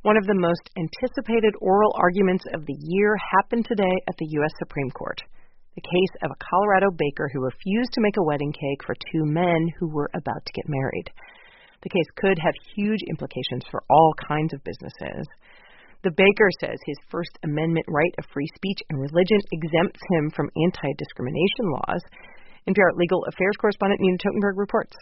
One of the most anticipated oral arguments of the year happened today at the U.S. Supreme Court. The case of a Colorado baker who refused to make a wedding cake for two men who were about to get married. The case could have huge implications for all kinds of businesses. The baker says his First Amendment right of free speech and religion exempts him from anti-discrimination laws. NPR legal affairs correspondent Nina Totenberg reports.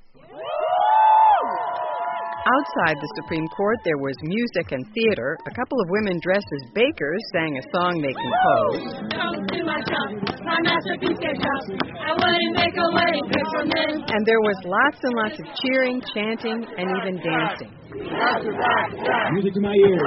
Outside the Supreme Court, there was music and theater. A couple of women dressed as bakers sang a song they composed. And there was lots and lots of cheering, chanting, and even dancing. Music to my ears.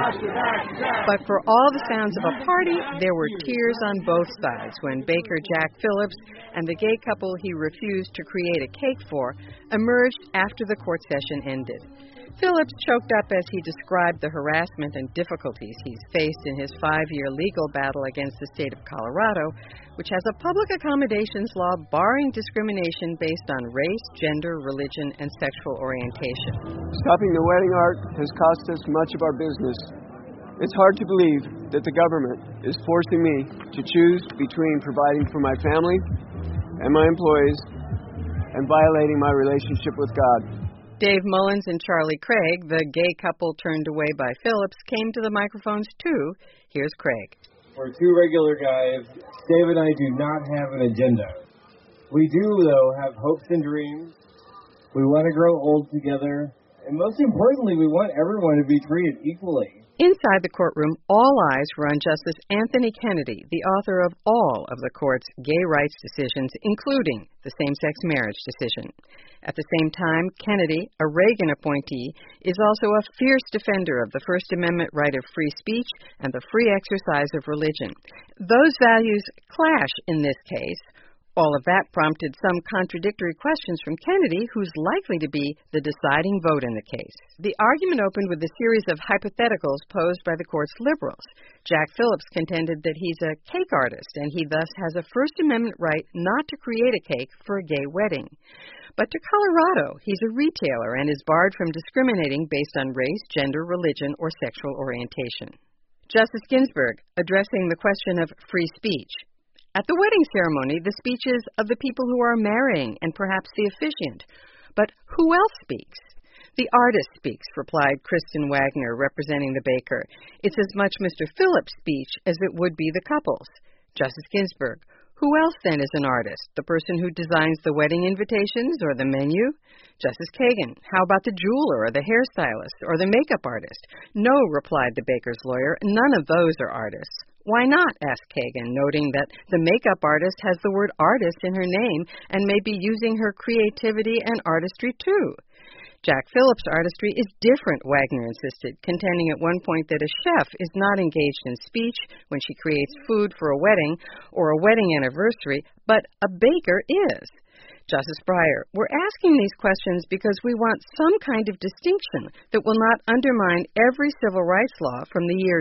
But for all the sounds of a party, there were tears on both sides when baker Jack Phillips and the gay couple he refused to create a cake for emerged after the court session ended. Phillips choked up as he described the harassment and difficulties he's faced in his 5-year legal battle against the state of Colorado, which has a public accommodations law barring discrimination based on race, gender, religion, and sexual orientation. Stopping the wedding art has cost us much of our business. It's hard to believe that the government is forcing me to choose between providing for my family and my employees and violating my relationship with God. Dave Mullins and Charlie Craig, the gay couple turned away by Phillips, came to the microphones too. Here's Craig. We're two regular guys. Dave and I do not have an agenda. We do, though, have hopes and dreams. We want to grow old together. And most importantly, we want everyone to be treated equally. Inside the courtroom, all eyes were on Justice Anthony Kennedy, the author of all of the court's gay rights decisions, including the same-sex marriage decision. At the same time, Kennedy, a Reagan appointee, is also a fierce defender of the First Amendment right of free speech and the free exercise of religion. Those values clash in this case. All of that prompted some contradictory questions from Kennedy, who's likely to be the deciding vote in the case. The argument opened with a series of hypotheticals posed by the court's liberals. Jack Phillips contended that he's a cake artist, and he thus has a First Amendment right not to create a cake for a gay wedding. But to Colorado, he's a retailer and is barred from discriminating based on race, gender, religion, or sexual orientation. Justice Ginsburg, addressing the question of free speech. At the wedding ceremony, the speeches of the people who are marrying and perhaps the officiant. But who else speaks? The artist speaks, replied Kristen Wagner, representing the baker. It's as much Mr. Phillips' speech as it would be the couple's. Justice Ginsburg, who else then is an artist? The person who designs the wedding invitations or the menu? Justice Kagan, how about the jeweler or the hairstylist or the makeup artist? No, replied the baker's lawyer, none of those are artists. Why not? Asked Kagan, noting that the makeup artist has the word artist in her name and may be using her creativity and artistry too. Jack Phillips' artistry is different, Wagner insisted, contending at one point that a chef is not engaged in speech when she creates food for a wedding or a wedding anniversary, but a baker is. Justice Breyer, we're asking these questions because we want some kind of distinction that will not undermine every civil rights law from the year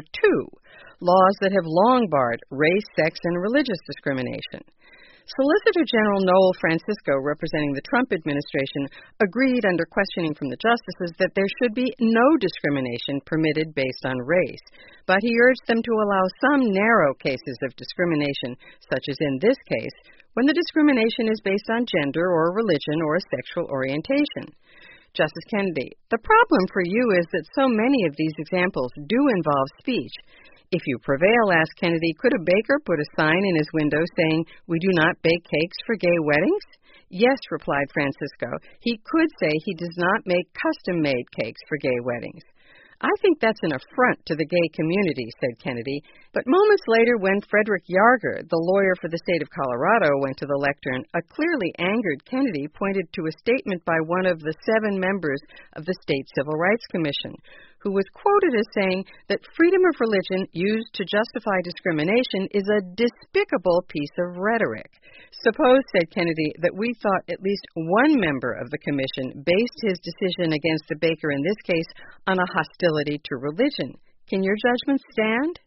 2, laws that have long barred race, sex, and religious discrimination. Solicitor General Noel Francisco, representing the Trump administration, agreed under questioning from the justices that there should be no discrimination permitted based on race, but he urged them to allow some narrow cases of discrimination, such as in this case, when the discrimination is based on gender or religion or sexual orientation. Justice Kennedy, the problem for you is that so many of these examples do involve speech. If you prevail, asked Kennedy, could a baker put a sign in his window saying, "We do not bake cakes for gay weddings"? Yes, replied Francisco. He could say he does not make custom-made cakes for gay weddings. I think that's an affront to the gay community, said Kennedy. But moments later, when Frederick Yarger, the lawyer for the state of Colorado, went to the lectern, a clearly angered Kennedy pointed to a statement by one of the 7 members of the State Civil Rights Commission, who was quoted as saying that freedom of religion used to justify discrimination is a despicable piece of rhetoric. Suppose, said Kennedy, that we thought at least one member of the commission based his decision against the baker in this case on a hostility to religion. Can your judgment stand?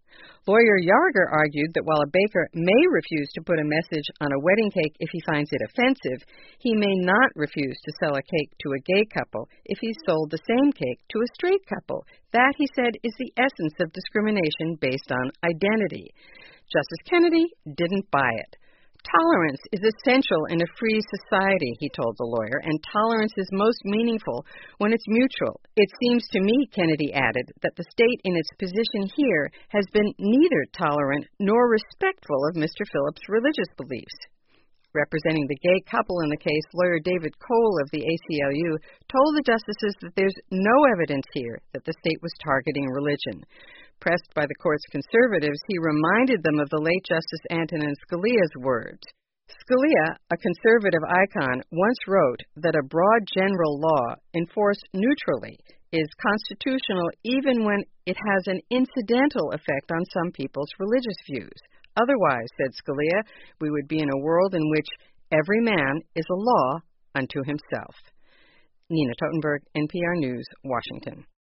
Lawyer Yarger argued that while a baker may refuse to put a message on a wedding cake if he finds it offensive, he may not refuse to sell a cake to a gay couple if he sold the same cake to a straight couple. That, he said, is the essence of discrimination based on identity. Justice Kennedy didn't buy it. Tolerance is essential in a free society, he told the lawyer, and tolerance is most meaningful when it's mutual. It seems to me, Kennedy added, that the state in its position here has been neither tolerant nor respectful of Mr. Phillips' religious beliefs. Representing the gay couple in the case, lawyer David Cole of the ACLU told the justices that there's no evidence here that the state was targeting religion. Pressed by the court's conservatives, he reminded them of the late Justice Antonin Scalia's words. Scalia, a conservative icon, once wrote that a broad general law enforced neutrally is constitutional even when it has an incidental effect on some people's religious views. Otherwise, said Scalia, we would be in a world in which every man is a law unto himself. Nina Totenberg, NPR News, Washington.